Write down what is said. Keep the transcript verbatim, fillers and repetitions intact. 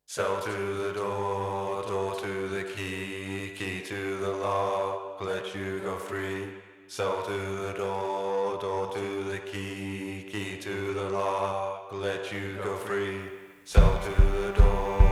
Cell to the door, door to the key, key to the lock, let you go free. Cell to the door, door to the key, key to the lock, let you go free. Cell to the door.